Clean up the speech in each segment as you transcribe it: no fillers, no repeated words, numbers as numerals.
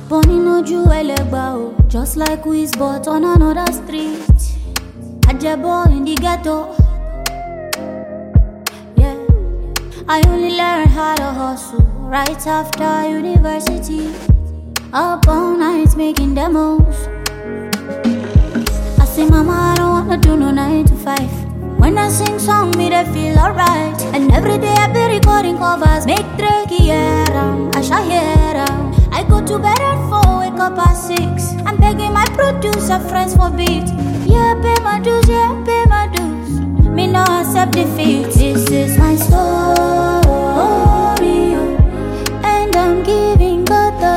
Bunny no jewel, just like Wiz, but on another street. Ajabo in the ghetto. Yeah, I only learned how to hustle right after university. Up all night making demos. I say, Mama, I don't wanna do no 9 to 5. When I sing song, me they feel alright. And every day I be recording covers. Make Drake hear 'em, I shall hear 'em. I go to bed at 4, wake up at 6. I'm begging my producer friends for beat. Yeah, pay my dues, yeah, pay my dues. Me no accept defeat. This is my story, and I'm giving God the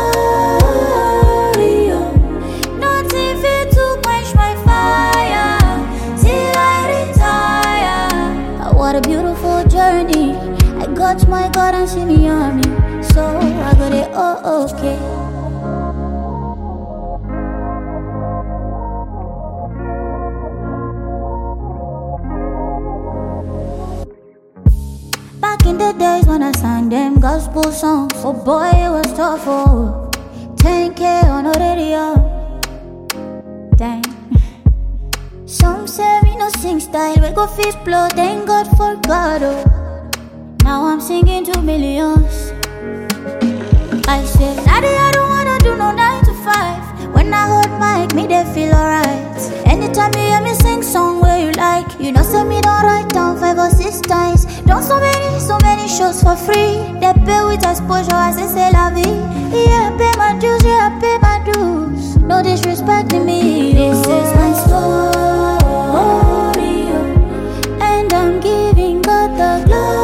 glory. Nothing fit to quench my fire till I retire. What a beautiful journey. I got my God and see me on me, so I got it okay. Back in the days when I sang them gospel songs, oh boy, it was tough, oh. 10K on the radio, dang. Some say me no sing style, we go fist blow, thank God for God, oh. Now I'm singing to millions. I said, Daddy, I don't wanna do no 9 to 5. When I hold mic, me they feel alright. Anytime you hear me sing song where you like, you know say me don't write down 5 or 6 times. Done so many shows for free. They pay with exposure as they say la vie. Yeah, pay my dues, yeah, pay my dues. No disrespect to me. This is my story, and I'm giving God the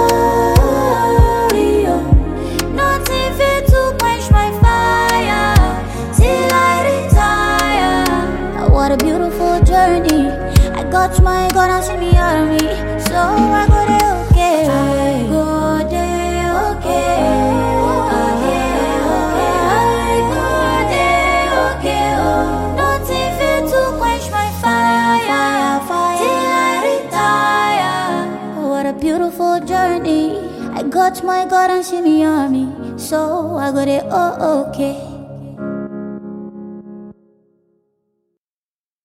glory. Nothing fit to quench my fire till I retire. What a beautiful journey. I got my God and see me on me, so I got it okay. I got it okay. I got it okay. Nothing fit to quench my fire till I retire. What a beautiful journey. I got my God and see me on me, so I got it okay.